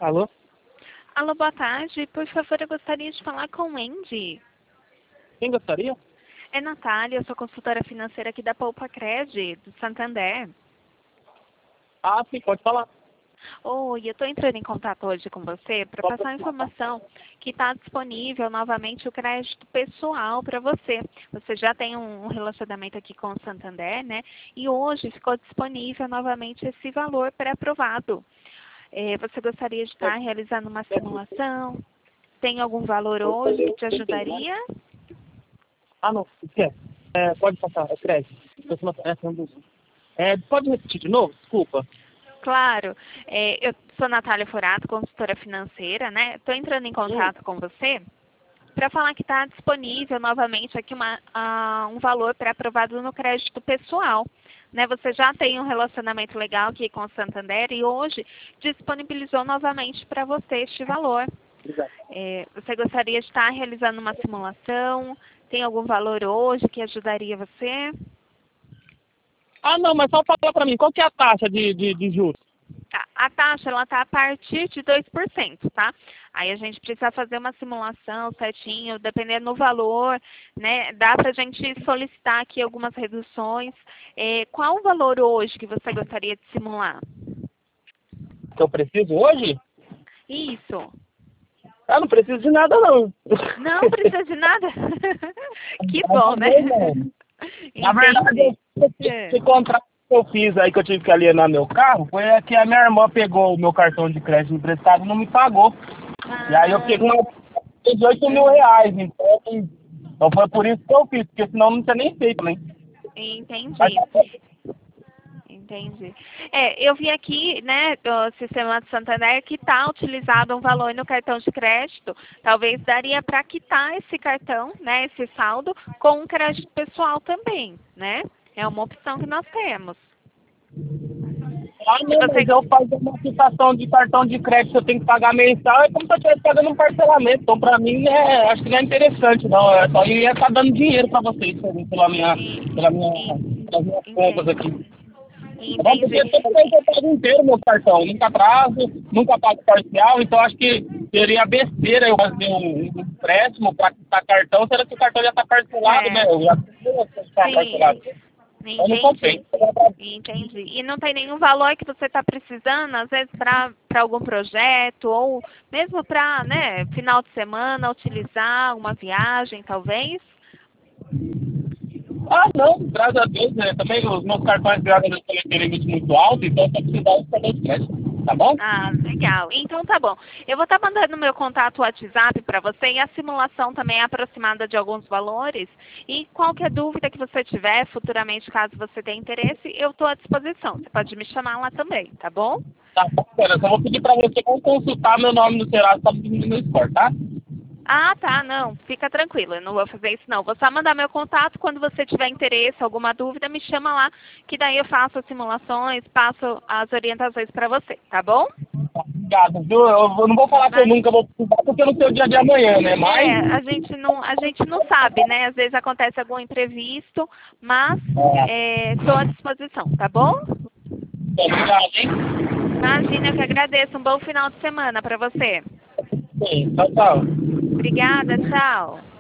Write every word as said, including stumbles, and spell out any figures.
Alô? Alô, boa tarde. Por favor, eu gostaria de falar com o Andy. Quem gostaria? É Natália, eu sou consultora financeira aqui da Poupa Cred, do Santander. Ah, sim, pode falar. Oi, eu estou entrando em contato hoje com você para passar a informação que está disponível novamente o crédito pessoal para você. Você já tem um relacionamento aqui com o Santander, né? E hoje ficou disponível novamente esse valor pré-aprovado. É, você gostaria de estar realizando uma simulação? Tem algum valor hoje que te ajudaria? Ah, não, esquece. É, pode passar, é crédito. Essa é um dos... É, pode repetir de novo? Desculpa. Claro. É, eu sou Natália Forato, consultora financeira, né? Estou entrando em contato com você para falar que está disponível novamente aqui uma, uh, um valor pré-aprovado no crédito pessoal. Né? Você já tem um relacionamento legal aqui com o Santander e hoje disponibilizou novamente para você este valor. É, você gostaria de estar realizando uma simulação? Tem algum valor hoje que ajudaria você? Ah, não, mas só fala pra mim, qual que é a taxa de, de, de juros? Tá. A taxa ela está a partir de dois por cento, tá? Aí a gente precisa fazer uma simulação certinho, dependendo do valor, né? Dá para a gente solicitar aqui algumas reduções. É, qual o valor hoje que você gostaria de simular? Que eu preciso hoje? Isso. Ah, não preciso de nada, não. Não precisa de nada? Que bom, né? Na verdade, esse contrato que eu fiz aí, que eu tive que alienar meu carro, foi que a minha irmã pegou o meu cartão de crédito emprestado e não me pagou. Ah. E aí eu fiquei com dezoito mil reais. Então, então foi por isso que eu fiz, porque senão não tinha nem feito, né? Entendi. Mas, Entendi. É, eu vi aqui, né, do sistema do Santander que está utilizado um valor no cartão de crédito. Talvez daria para quitar esse cartão, né, esse saldo, com um crédito pessoal também, né? É uma opção que nós temos. ah, não, Você... mas eu fazer uma quitação de cartão de crédito, eu tenho que pagar mensal, é como se eu estivesse pagando um parcelamento. Então, pra mim, né, acho que não é interessante, não. É só ia estar dando dinheiro pra vocês, pela minha, pela minha, pelas minhas contas aqui. Vamos porque Entendi. toda vez eu pago inteiro meu cartão, nunca atraso, nunca pago parcial, então acho que seria besteira eu fazer um, um empréstimo para quitar cartão, será que o cartão já está parcelado, né? É. Eu já tenho parcelado. Sim. Eu não comprei. Entendi. Entendi. E não tem nenhum valor que você está precisando, às vezes, para algum projeto, ou mesmo para, né, final de semana, utilizar uma viagem, talvez? Ah, não, graças a Deus, né? Também os meus cartões, graças a Deus, também têm limite muito alto, então se eu precisar, eu também crédito, tá bom? Ah, legal. Então tá bom. Eu vou estar mandando meu contato WhatsApp para você e a simulação também é aproximada de alguns valores. E qualquer dúvida que você tiver futuramente, caso você tenha interesse, eu estou à disposição. Você pode me chamar lá também, tá bom? Tá bom, eu só vou pedir pra você não consultar meu nome no Serasa para no meu score, tá? Ah, tá, não, fica tranquilo, eu não vou fazer isso não. Vou só mandar meu contato, quando você tiver interesse, alguma dúvida, me chama lá, que daí eu faço as simulações, passo as orientações para você, tá bom? Obrigado, viu? Eu não vou falar que eu nunca vou precisar, porque eu não sei o dia de amanhã, né? Mas... É, a gente não, a gente não sabe, né? Às vezes acontece algum imprevisto, mas estou à disposição, tá bom? Obrigado, hein? Imagina, eu que agradeço. Um bom final de semana para você. Sim, tchau, tchau. Obrigada, tchau.